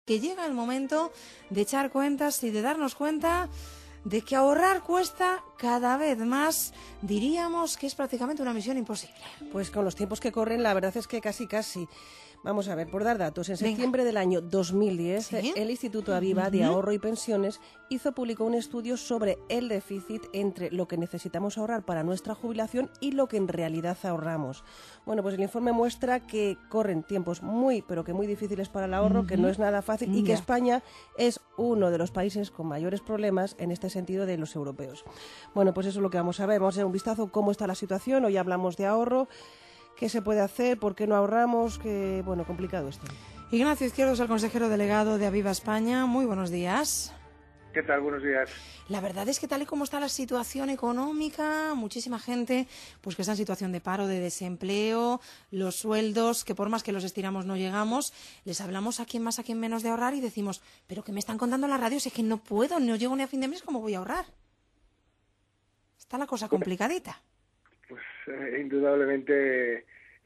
que llega el momento de echar cuentas y de darnos cuenta de que ahorrar cuesta cada vez más. Diríamos que es prácticamente una misión imposible. Pues con los tiempos que corren, la verdad es que casi. Vamos a ver, por dar datos, en septiembre del año 2010, ¿Sí? el Instituto Aviva de Ahorro y Pensiones publicó un estudio sobre el déficit entre lo que necesitamos ahorrar para nuestra jubilación y lo que en realidad ahorramos. Bueno, pues el informe muestra que corren tiempos muy difíciles para el ahorro, que no es nada fácil y que España es uno de los países con mayores problemas en este sentido de los europeos. Bueno, pues eso es lo que vamos a ver. Vamos a ver un vistazo cómo está la situación. Hoy hablamos de ahorro. ¿Qué se puede hacer? ¿Por qué no ahorramos? Complicado esto. Ignacio Izquierdo es el consejero delegado de Aviva España. Muy buenos días. ¿Qué tal? Buenos días. La verdad es que tal y como está la situación económica, muchísima gente pues que está en situación de paro, de desempleo, los sueldos, que por más que los estiramos no llegamos, les hablamos a quién más, a quién menos de ahorrar y decimos, pero ¿qué me están contando en la radio? Si es que no puedo, no llego ni a fin de mes, ¿cómo voy a ahorrar? Está la cosa complicadita. Pues indudablemente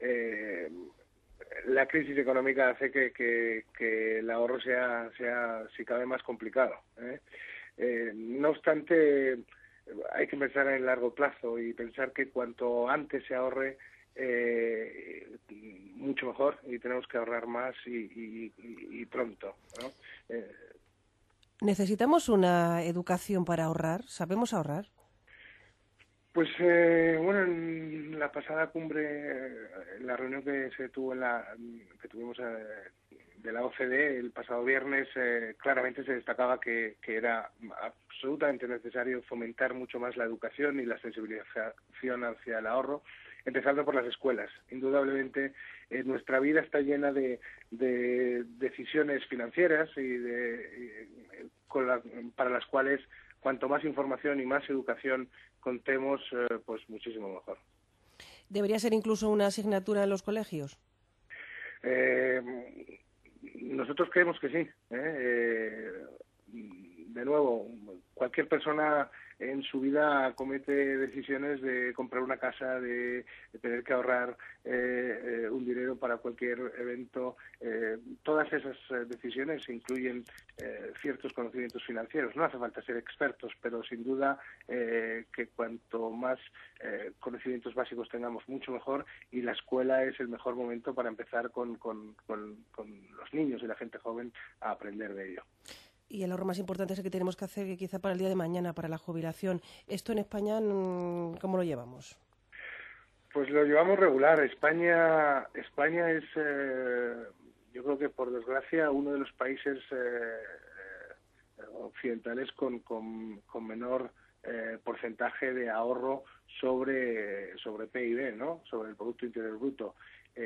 la crisis económica hace que el ahorro sea si cabe más complicado. No obstante, hay que pensar en el largo plazo y pensar que cuanto antes se ahorre, mucho mejor, y tenemos que ahorrar más y pronto, ¿no? ¿Necesitamos una educación para ahorrar? ¿Sabemos ahorrar? Pues bueno, en la pasada cumbre, en la reunión que se tuvo que tuvimos de la OCDE el pasado viernes, claramente se destacaba que era absolutamente necesario fomentar mucho más la educación y la sensibilización hacia el ahorro, empezando por las escuelas. Indudablemente, nuestra vida está llena de decisiones financieras para las cuales cuanto más información y más educación contemos, pues muchísimo mejor. ¿Debería ser incluso una asignatura en los colegios? Nosotros creemos que sí. De nuevo, cualquier persona en su vida comete decisiones de comprar una casa, de tener que ahorrar un dinero para cualquier evento. Todas esas decisiones incluyen ciertos conocimientos financieros. No hace falta ser expertos, pero sin duda que cuanto más conocimientos básicos tengamos, mucho mejor, y la escuela es el mejor momento para empezar con los niños y la gente joven a aprender de ello. Y el ahorro más importante es el que tenemos que hacer, que quizá para el día de mañana, para la jubilación. ¿Esto en España cómo lo llevamos? Pues lo llevamos regular. España es, yo creo que por desgracia, uno de los países occidentales con menor porcentaje de ahorro sobre PIB, ¿no? Sobre el Producto Interior Bruto.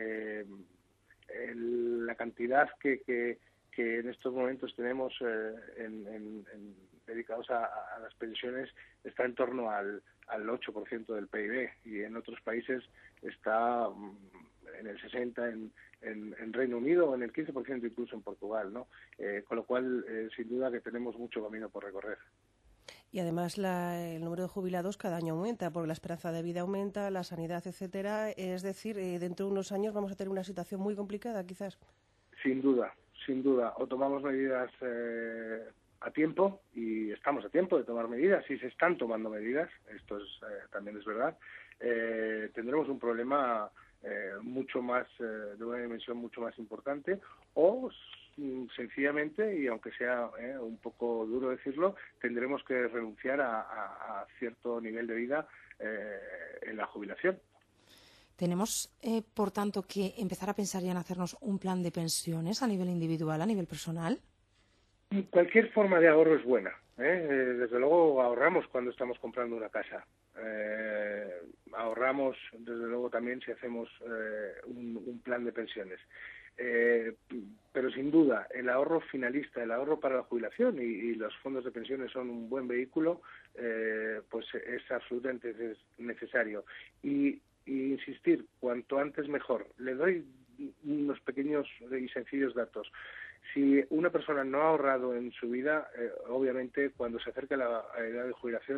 La cantidad que en estos momentos tenemos dedicados a las pensiones está en torno al 8% del PIB, y en otros países está en el 60%, en Reino Unido, o en el 15% incluso en Portugal, ¿no? Con lo cual, sin duda que tenemos mucho camino por recorrer. Y además el número de jubilados cada año aumenta, porque la esperanza de vida aumenta, la sanidad, etcétera. Es decir, dentro de unos años vamos a tener una situación muy complicada, quizás. Sin duda. O tomamos medidas a tiempo, y estamos a tiempo de tomar medidas, y se están tomando medidas, esto también es verdad. Tendremos un problema mucho más, de una dimensión mucho más importante, o sencillamente, y aunque sea un poco duro decirlo, tendremos que renunciar a cierto nivel de vida en la jubilación. Tenemos, por tanto, que empezar a pensar ya en hacernos un plan de pensiones a nivel individual, a nivel personal. Cualquier forma de ahorro es buena. Desde luego ahorramos cuando estamos comprando una casa. Ahorramos, desde luego, también si hacemos un plan de pensiones. Pero sin duda, el ahorro finalista, el ahorro para la jubilación, y los fondos de pensiones son un buen vehículo, pues es absolutamente necesario. Y insistir, cuanto antes mejor. Le doy unos pequeños y sencillos datos. Si una persona no ha ahorrado en su vida, obviamente cuando se acerca la edad de jubilación,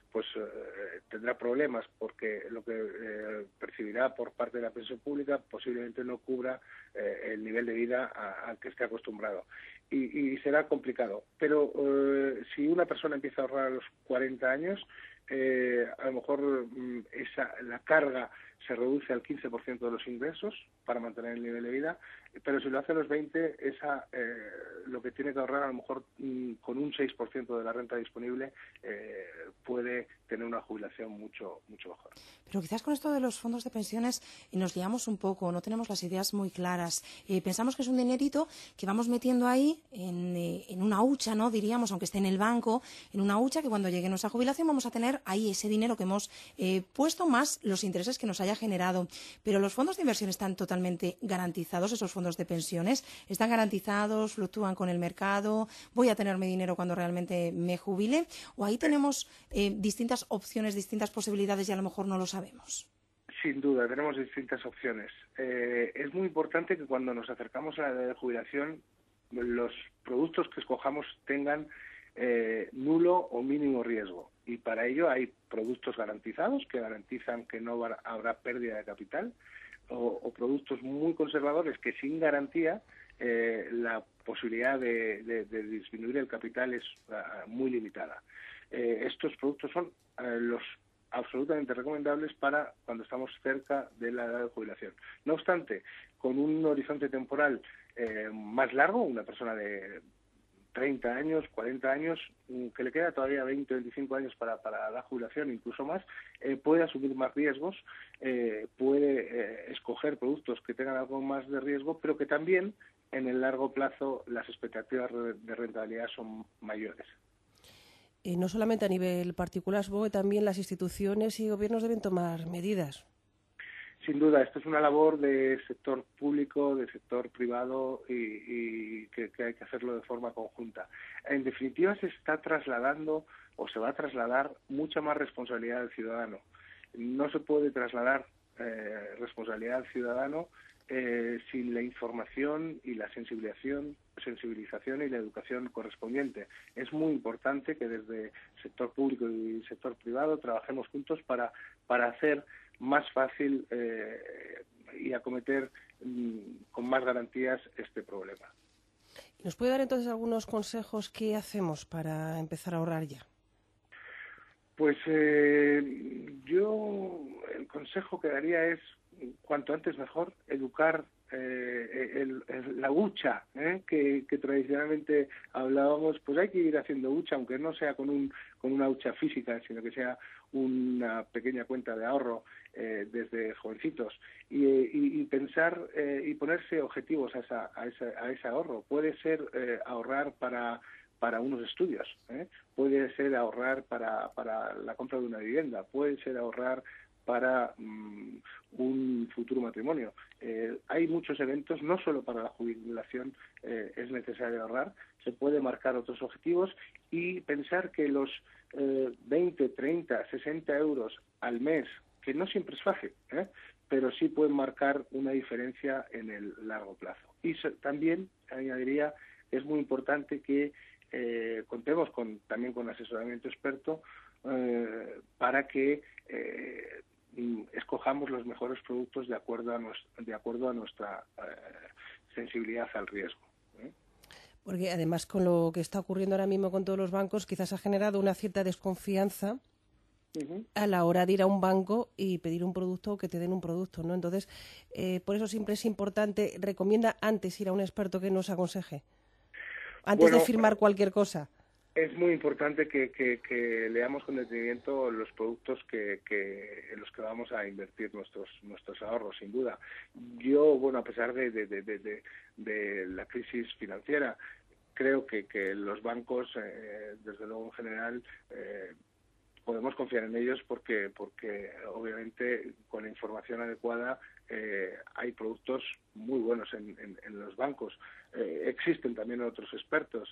pues tendrá problemas porque lo que percibirá por parte de la pensión pública posiblemente no cubra el nivel de vida al que esté acostumbrado. Y será complicado. Pero si una persona empieza a ahorrar a los 40 años, a lo mejor la carga se reduce al 15% de los ingresos para mantener el nivel de vida, pero si lo hace a los 20, lo que tiene que ahorrar a lo mejor con un 6% de la renta disponible puede tener una jubilación mucho mejor. Pero quizás con esto de los fondos de pensiones nos liamos un poco, no tenemos las ideas muy claras. Pensamos que es un dinerito que vamos metiendo ahí en una hucha, ¿no? Diríamos, aunque esté en el banco, en una hucha que cuando llegue nuestra jubilación vamos a tener ahí ese dinero que hemos puesto más los intereses que nos haya generado. Pero los fondos de inversión están totalmente garantizados, esos fondos de pensiones, están garantizados, fluctúan con el mercado, voy a tener mi dinero cuando realmente me jubile, o ahí tenemos distintas opciones, distintas posibilidades y a lo mejor no lo sabemos. Sin duda, tenemos distintas opciones. Es muy importante que cuando nos acercamos a la edad de jubilación, los productos que escojamos tengan nulo o mínimo riesgo. Y para ello hay productos garantizados que garantizan que no habrá pérdida de capital, o productos muy conservadores que sin garantía la posibilidad de disminuir el capital es muy limitada. Estos productos son los absolutamente recomendables para cuando estamos cerca de la edad de jubilación. No obstante, con un horizonte temporal más largo, una persona de 30 años, 40 años, que le queda todavía 20, 25 años para la jubilación, incluso más, puede asumir más riesgos, puede escoger productos que tengan algo más de riesgo, pero que también en el largo plazo las expectativas de rentabilidad son mayores. No solamente a nivel particular, supongo que también las instituciones y gobiernos deben tomar medidas. Sin duda, esto es una labor del sector público, del sector privado y que hay que hacerlo de forma conjunta. En definitiva, se está trasladando o se va a trasladar mucha más responsabilidad al ciudadano. No se puede trasladar responsabilidad al ciudadano sin la información y la sensibilización y la educación correspondiente. Es muy importante que desde el sector público y el sector privado trabajemos juntos para hacer más fácil y acometer con más garantías este problema. ¿Nos puede dar entonces algunos consejos qué hacemos para empezar a ahorrar ya? Pues yo el consejo que daría es cuanto antes mejor educar la hucha que tradicionalmente hablábamos. Pues hay que ir haciendo hucha, aunque no sea con una hucha física, sino que sea una pequeña cuenta de ahorro desde jovencitos y pensar y ponerse objetivos a ese ahorro. Puede ser ahorrar para unos estudios, puede ser ahorrar para la compra de una vivienda, puede ser ahorrar para un futuro matrimonio. Hay muchos eventos, no solo para la jubilación es necesario ahorrar, se puede marcar otros objetivos y pensar que los 20, 30, 60 euros al mes, que no siempre es fácil, pero sí pueden marcar una diferencia en el largo plazo. Y también añadiría, es muy importante que contemos también con asesoramiento experto para que escojamos los mejores productos de acuerdo a nuestra sensibilidad al riesgo. Porque además con lo que está ocurriendo ahora mismo con todos los bancos, quizás ha generado una cierta desconfianza a la hora de ir a un banco y pedir un producto o que te den un producto, ¿no? Entonces, por eso siempre es importante, recomienda antes ir a un experto que nos aconseje, antes de firmar cualquier cosa. Es muy importante que leamos con detenimiento los productos en los que vamos a invertir nuestros ahorros, sin duda. Yo, a pesar de la crisis financiera, creo que los bancos, desde luego en general, podemos confiar en ellos porque obviamente con la información adecuada hay productos muy buenos en los bancos. Existen también otros expertos,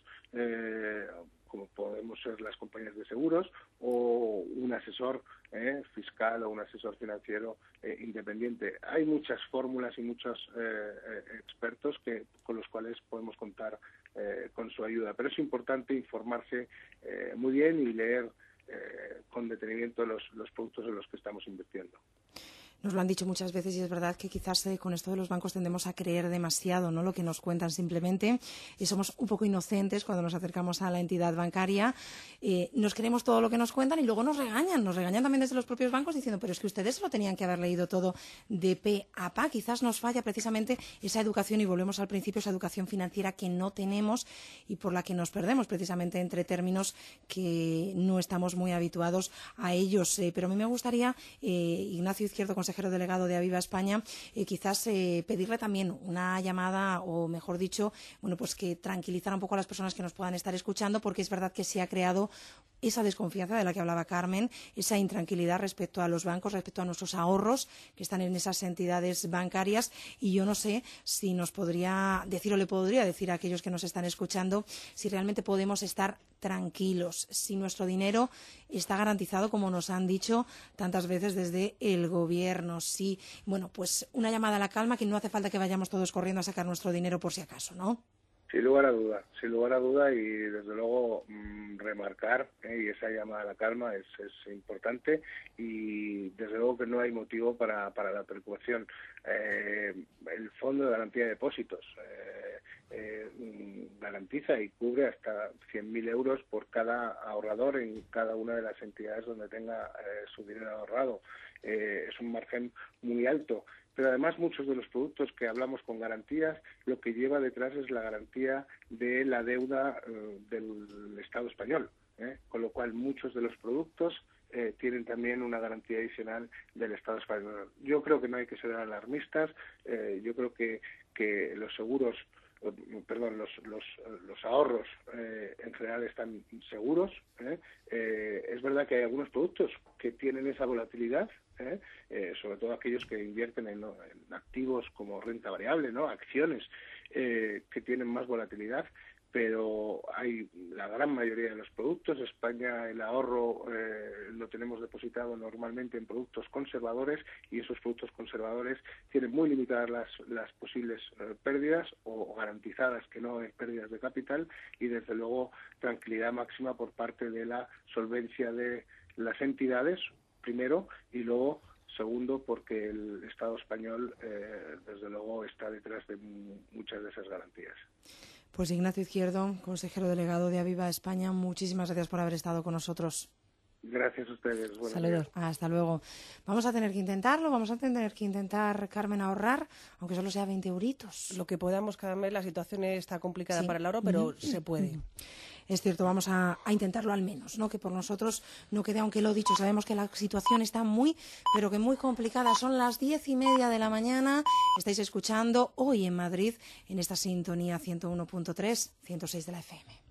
como podemos ser las compañías de seguros o un asesor fiscal o un asesor financiero independiente. Hay muchas fórmulas y muchos expertos con los cuales podemos contar con su ayuda, pero es importante informarse muy bien y leer con detenimiento los productos en los que estamos invirtiendo. Nos lo han dicho muchas veces y es verdad que quizás con esto de los bancos tendemos a creer demasiado, ¿no?, lo que nos cuentan simplemente, y somos un poco inocentes cuando nos acercamos a la entidad bancaria. Nos creemos todo lo que nos cuentan y luego nos regañan también desde los propios bancos diciendo, pero es que ustedes lo tenían que haber leído todo de pe a pa. Quizás nos falla precisamente esa educación, y volvemos al principio, esa educación financiera que no tenemos y por la que nos perdemos precisamente entre términos que no estamos muy habituados a ellos. Pero a mí me gustaría, Ignacio Izquierdo, consejero delegado de Aviva España, quizás pedirle también una llamada, o mejor dicho, bueno, pues que tranquilizara un poco a las personas que nos puedan estar escuchando, porque es verdad que se ha creado esa desconfianza de la que hablaba Carmen, esa intranquilidad respecto a los bancos, respecto a nuestros ahorros que están en esas entidades bancarias, y yo no sé si nos podría decir, o le podría decir a aquellos que nos están escuchando, si realmente podemos estar tranquilos, si nuestro dinero está garantizado, como nos han dicho tantas veces desde el gobierno. Sí, bueno, pues una llamada a la calma, que no hace falta que vayamos todos corriendo a sacar nuestro dinero por si acaso, ¿no? Sin lugar a duda, y desde luego remarcar, y esa llamada a la calma es importante, y desde luego que no hay motivo para la preocupación. El Fondo de Garantía de Depósitos garantiza y cubre hasta 100.000 euros por cada ahorrador en cada una de las entidades donde tenga su dinero ahorrado. Es un margen muy alto. Pero además muchos de los productos que hablamos con garantías, lo que lleva detrás es la garantía de la deuda del Estado español, con lo cual muchos de los productos tienen también una garantía adicional del Estado español. Yo creo que no hay que ser alarmistas. Yo creo que los seguros, los ahorros en general están seguros. Es verdad que hay algunos productos que tienen esa volatilidad, sobre todo aquellos que invierten en activos como renta variable, ¿no?, acciones que tienen más volatilidad, pero hay la gran mayoría de los productos. España, el ahorro lo tenemos depositado normalmente en productos conservadores, y esos productos conservadores tienen muy limitadas las posibles pérdidas, o garantizadas que no hay pérdidas de capital, y desde luego tranquilidad máxima por parte de la solvencia de las entidades, primero, y luego segundo, porque el Estado español desde luego está detrás de muchas de esas garantías. Pues Ignacio Izquierdo, consejero delegado de Aviva España, muchísimas gracias por haber estado con nosotros. Gracias a ustedes. Saludos. Hasta luego. Vamos a tener que intentarlo, Carmen, ahorrar, aunque solo sea 20 euritos. Lo que podamos, Carmen. La situación está complicada para el ahorro, pero se puede. Es cierto, vamos a intentarlo al menos, ¿no? Que por nosotros no quede, aunque lo dicho, sabemos que la situación está pero que muy complicada. Son las 10:30 de la mañana, estáis escuchando Hoy en Madrid, en esta sintonía 101.3, 106 de la FM.